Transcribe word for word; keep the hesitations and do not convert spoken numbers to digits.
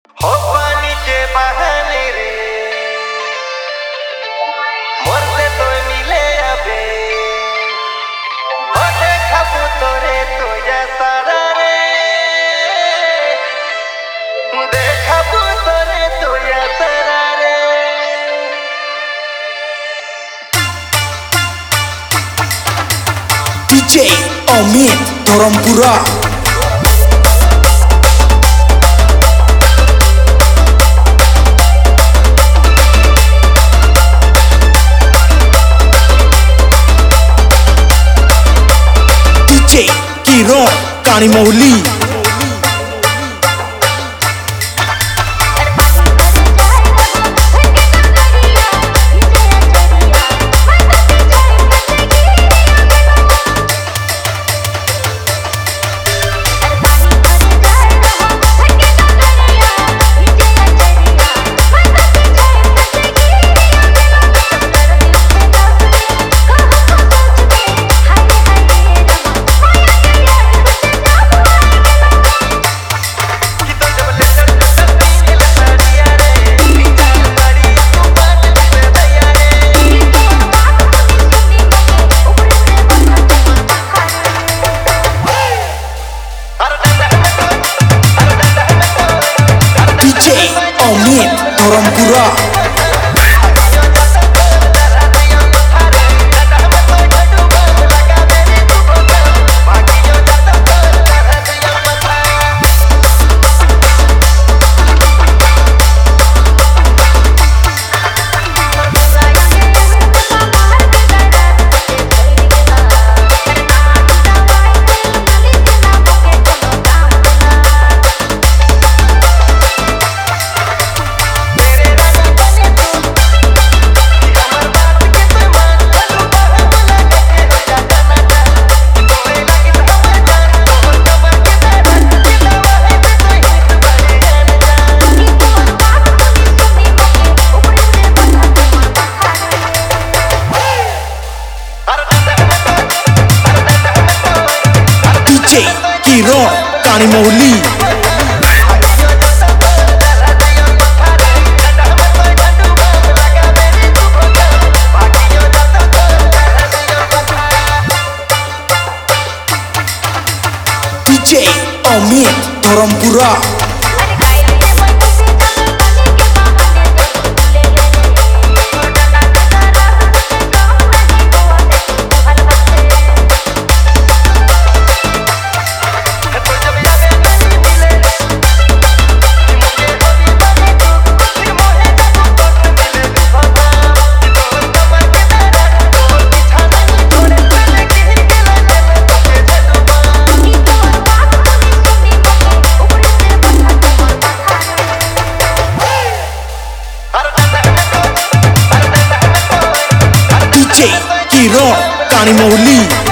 हो पानी के बहाने रे मोर से तो मिले अबे हो देखा तोरे तो या सारा रे देखा तोरे तो या सारा रे DJ Amit Dharampura DJ Kiran Kanimauli Amit Dharampura DJ Kiran Kanimauli DJ Amit Dharampura DJ Kiran कानीमौली।